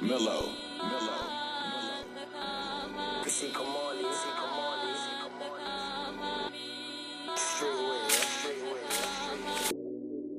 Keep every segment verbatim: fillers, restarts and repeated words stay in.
Mellow, mellow, mellow. See, come on, see, come on, see, come on. Straight away, straight away, straight away.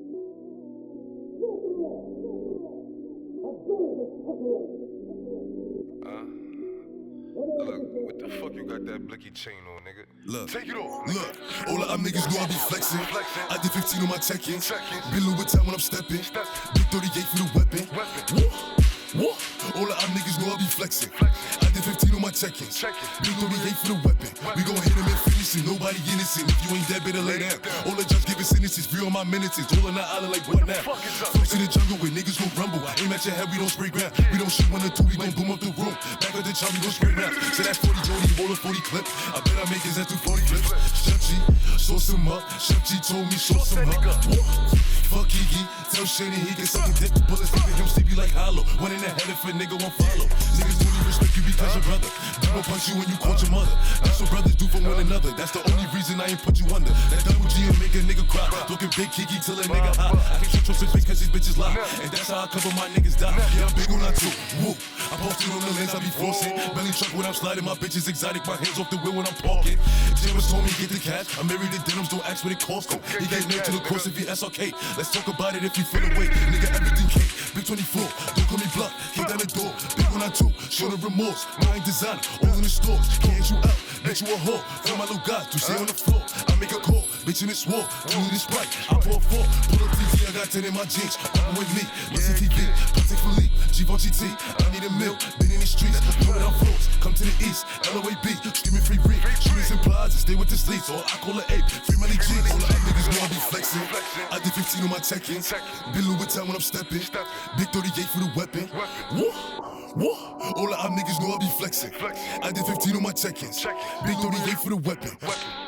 Uh, look, what the fuck you got that blicky chain on, nigga? Look, take it off. Look, all of our niggas know I be flexing. Flexing. I did fifteen on my check-in. Check-in. Been Louis Vuitton when I'm stepping. Step. Big thirty-eight for the weapon. Weapon. Woo, woo. All of our niggas know I be flexing. I did fifteen on my check-in. Check-in. Big thirty-eight for the weapon. We gon' hit him and finish him. Nobody innocent. If you ain't dead, better lay down. All the judge giving sentences. Free on my minutes. All on the island like what now? fuck is up, Folks in the jungle where niggas gon' rumble. Aim at your head, we don't spray ground. We don't shoot one or two, we gon' boom up the room. Back at the chop, we gon' spray round. So that's forty Jody, roll a forty clip. I bet I make his ass do forty flips. Chef G, sauce him up. Chef G told me sauce him up. Fuck Kiki, tell Shady he can suck a dick. Bullets leaving him sleepy like hollow. One in the head if a nigga won't follow. Niggas only respect you because your brother. They gon' punch you when you caught your mother. That's what brothers do for one another. That's the only reason I ain't put you under. That double G will make a nigga cry. Looking big Kiki till a nigga high. I can't trust his bitch cause these bitches lie. And that's how I cover my niggas die. Yeah, I'm big on that too. Woo. I posted on the lens, I be forcing. Belly truck when I'm sliding, my bitches exotic. My hands off the wheel when I'm parking. James told me get the cash. I'm married to denims, don't ask what it cost. He gave name to the course if he S R K. Let's talk about it if you feel away. Nigga, everything cake. Big twenty-four, don't call me bluff. Kick down the door. Big one I two, show the remorse. Mine designer, all in the stores. Can't you out, bet you a whore. Tell my little guys to stay on the floor. I make a call, bitch in this war. Do this right, I pour four. Pull up T V, I got ten in my jeans. Up with me, listen T V. Patek Philippe, Givenchy T. I need a meal, been in the streets. Coming out floors, come to the east. L O A B, screaming free reek. Shooters and plaza, stay with the sleeps. Or I call it ape, free money G. All the niggas know I be flexing. I did fifteen on my check-in. Been Louis Vuitton when I'm stepping. Big thirty-eight for the weapon. Woo, woo. All of our niggas know I be flexing. I did fifteen on my check-ins. Big thirty-eight for the weapon.